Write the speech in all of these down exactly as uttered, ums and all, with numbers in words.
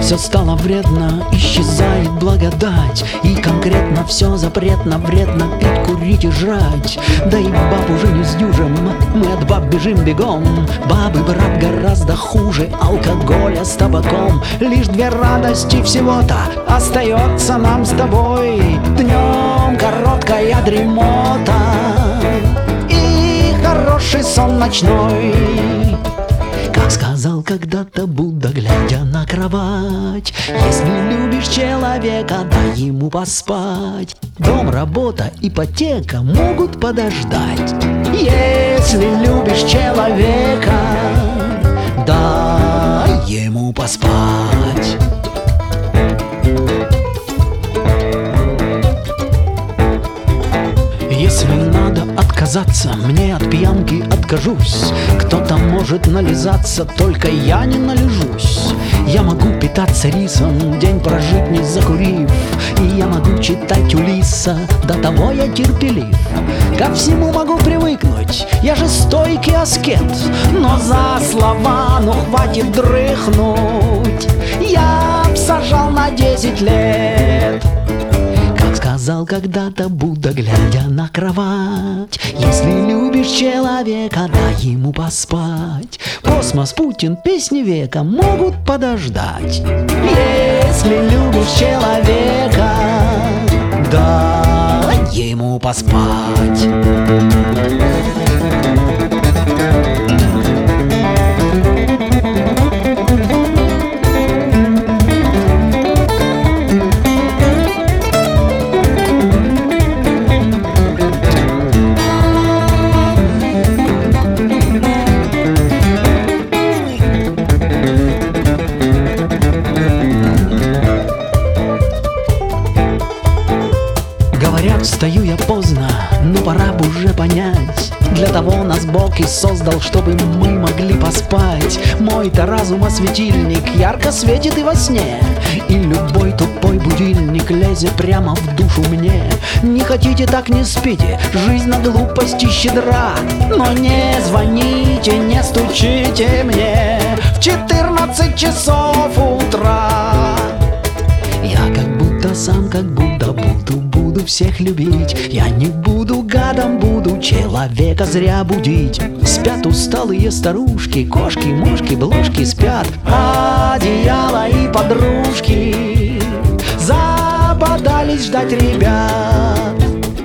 все стало вредно, исчезает благодать, и конкретно все запретно, вредно пить, курить и жрать. Да и баб уже не сдюжим, мы от баб бежим бегом. Бабы, брат, гораздо хуже алкоголя с табаком. Лишь две радости всего-то остается нам с тобой: днем короткая дремота и хороший сон ночной. Как сказал когда-то Будда, глядя на кровать: если любишь человека, дай ему поспать. Дом, работа, ипотека могут подождать. Если любишь человека, дай ему поспать. Если надо отказаться, мне от пьянки откажусь. Кто-то может нализаться, только я не належусь. Я могу питаться рисом, день прожить не закурив, и я могу читать Улисса, до того я терпелив. Ко всему могу привыкнуть, я же стойкий аскет, но за слова, ну хватит дрыхнуть, я б сажал на десять лет. Сказал когда-то Будда, глядя на кровать: если любишь человека, дай ему поспать. Космос, Путин, песни века могут подождать. Если любишь человека, дай ему поспать. Говорят, встаю я поздно, но пора бы уже понять: для того нас Бог и создал, чтобы мы могли поспать. Мой-то разум осветильник ярко светит и во сне, и любой тупой будильник лезет прямо в душу мне. Не хотите, так не спите, жизнь на глупости щедра, но не звоните, не стучите мне в четырнадцать часов утра. Я как будто сам, как будто буду Буду всех любить, я не буду гадом, буду человека зря будить. Спят усталые старушки, кошки, мушки, бложки спят, одеяло и подружки забодались ждать ребят.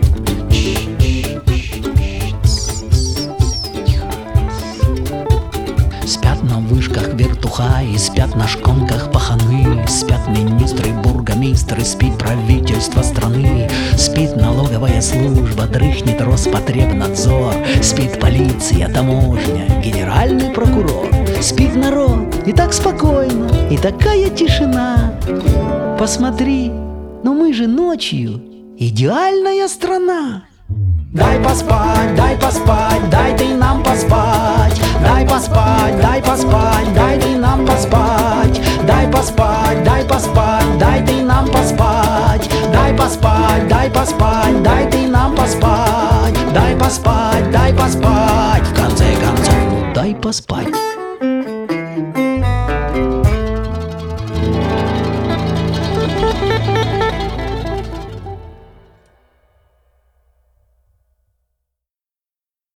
Спят на вышках вертухаи, спят на шконках паханы, спят министры, бургомистры, спит правительство страны, спит налоговая служба, дрыхнет Роспотребнадзор, спит полиция, таможня, генеральный прокурор. Спит народ, и так спокойно, и такая тишина. Посмотри, но мы же ночью идеальная страна. Дай поспать, дай поспать, дай ты нам поспать. Дай поспать, дай поспать, дай ты нам поспать. Дай поспать, дай поспать, дай ты нам поспать. Дай поспать, дай поспать, дай ты нам поспать. Дай поспать, дай поспать, в конце концов, ну дай поспать.